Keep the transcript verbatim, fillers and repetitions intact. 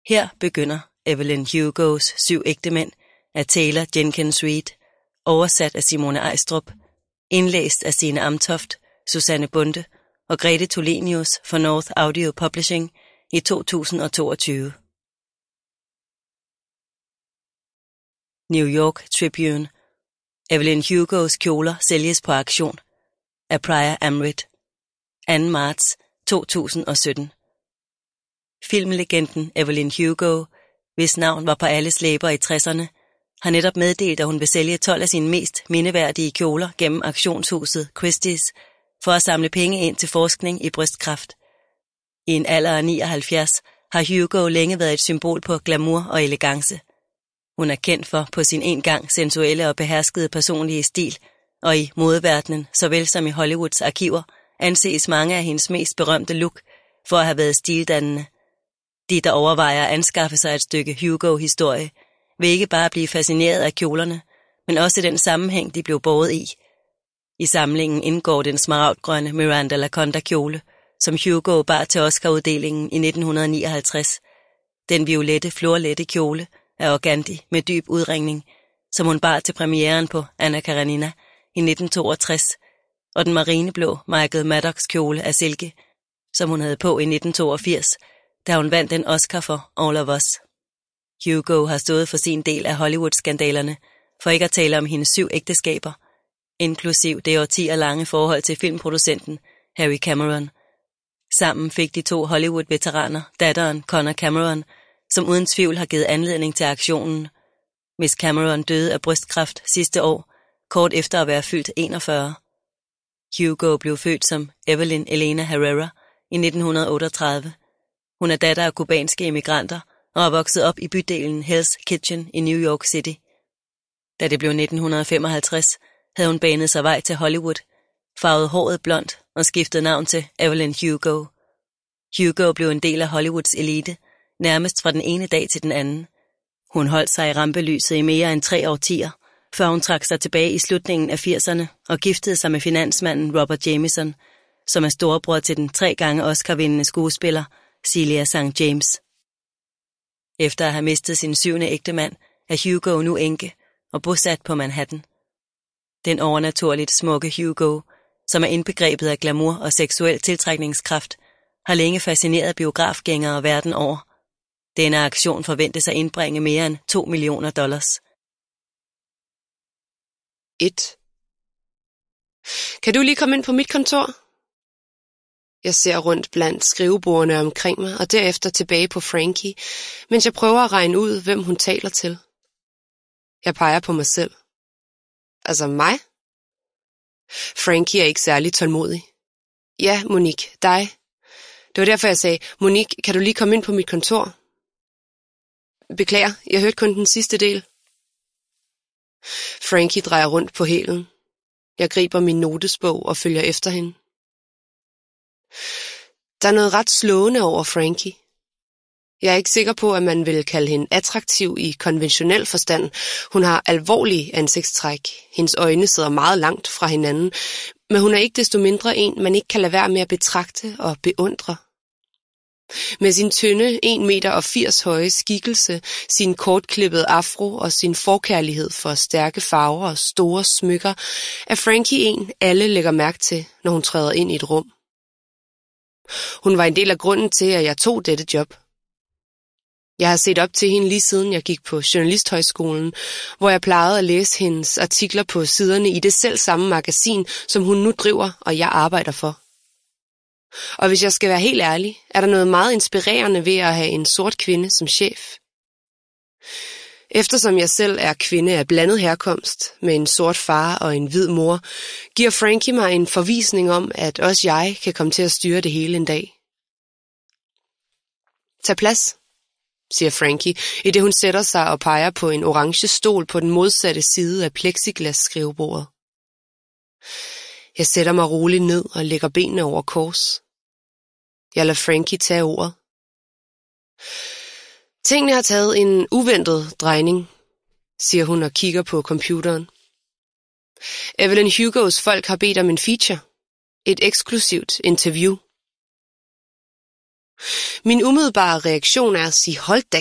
Her begynder Evelyn Hugos Syv ægtemænd af Taylor Jenkins Reid, oversat af Simone Ejstrup, indlæst af Signe Amtoft, Susanne Bunde og Grete Tulinius for North Audio Publishing i to tusind og toogtyve. New York Tribune. Evelyn Hugos kjoler sælges på auktion af Priya Amrit. anden marts to tusind og sytten. Filmlegenden Evelyn Hugo, hvis navn var på alles læber i tresserne, har netop meddelt, at hun vil sælge tolv af sine mest mindeværdige kjoler gennem auktionshuset Christie's for at samle penge ind til forskning i brystkræft. I en alder af nioghalvfjerds har Hugo længe været et symbol på glamour og elegance. Hun er kendt for på sin engang sensuelle og beherskede personlige stil, og i modeverdenen, såvel som i Hollywoods arkiver, anses mange af hendes mest berømte look for at have været stildannende. De, der overvejer at anskaffe sig et stykke Hugo-historie, vil ikke bare blive fascineret af kjolerne, men også den sammenhæng, de blev båret i. I samlingen indgår den smaragdgrønne Miranda Laconda-kjole, som Hugo bar til Oscar-uddelingen i nitten nioghalvtreds. Den violette, florlette kjole af organdy med dyb udringning, som hun bar til premieren på Anna Karenina i nitten toogtres, og den marineblå Michael Maddox kjole af silke, som hun havde på i nitten toogfirs, da hun vandt en Oscar for All of Us. Hugo har stået for sin del af Hollywood-skandalerne, for ikke at tale om hendes syv ægteskaber, inklusiv det årtier lange forhold til filmproducenten Harry Cameron. Sammen fik de to Hollywood-veteraner datteren Connor Cameron, som uden tvivl har givet anledning til aktionen. Miss Cameron døde af brystkræft sidste år, kort efter at være fyldt enogfyrre. Hugo blev født som Evelyn Elena Herrera i nitten otteogtredive. Hun er datter af kubanske immigranter og er vokset op i bydelen Hell's Kitchen i New York City. Da det blev nitten femoghalvtreds, havde hun banet sig vej til Hollywood, farvet håret blondt og skiftet navn til Evelyn Hugo. Hugo blev en del af Hollywoods elite, nærmest fra den ene dag til den anden. Hun holdt sig i rampelyset i mere end tre årtier, før hun trak sig tilbage i slutningen af firserne og giftede sig med finansmanden Robert Jameson, som er storebror til den tre gange Oscar-vindende skuespiller Celia Sankt James. Efter at have mistet sin syvende ægtemand, er Hugo nu enke og bosat på Manhattan. Den overnaturligt smukke Hugo, som er indbegrebet af glamour og seksuel tiltrækningskraft, har længe fascineret biografgængere verden over. Denne aktion forventes at indbringe mere end to millioner dollars. et. Kan du lige komme ind på mit kontor? Jeg ser rundt blandt skrivebordene omkring mig, og derefter tilbage på Frankie, mens jeg prøver at regne ud, hvem hun taler til. Jeg peger på mig selv. Altså mig? Frankie er ikke særlig tålmodig. Ja, Monique, dig. Det var derfor, jeg sagde, Monique, kan du lige komme ind på mit kontor? Beklager, jeg hørte kun den sidste del. Frankie drejer rundt på hælen. Jeg griber min notesbog og følger efter hende. Der er noget ret slående over Frankie. Jeg er ikke sikker på, at man vil kalde hende attraktiv i konventionel forstand. Hun har alvorlige ansigtstræk. Hendes øjne sidder meget langt fra hinanden, men hun er ikke desto mindre en, man ikke kan lade være med at betragte og beundre. Med sin tynde en meter og firs høje skikkelse, sin kortklippede afro og sin forkærlighed for stærke farver og store smykker, er Frankie en, alle lægger mærke til, når hun træder ind i et rum. Hun var en del af grunden til, at jeg tog dette job. Jeg har set op til hende lige siden jeg gik på Journalisthøjskolen, hvor jeg plejede at læse hendes artikler på siderne i det selv samme magasin, som hun nu driver og jeg arbejder for. Og hvis jeg skal være helt ærlig, er der noget meget inspirerende ved at have en sort kvinde som chef. Eftersom jeg selv er kvinde af blandet herkomst, med en sort far og en hvid mor, giver Frankie mig en forvisning om, at også jeg kan komme til at styre det hele en dag. Tag plads, siger Frankie, i det hun sætter sig og peger på en orange stol på den modsatte side af plexiglas-skrivebordet. Jeg sætter mig roligt ned og lægger benene over kors. Jeg lader Frankie tage ordet. Tingene har taget en uventet drejning, siger hun og kigger på computeren. Evelyn Hugos folk har bedt om en feature. Et eksklusivt interview. Min umiddelbare reaktion er at sige, hold da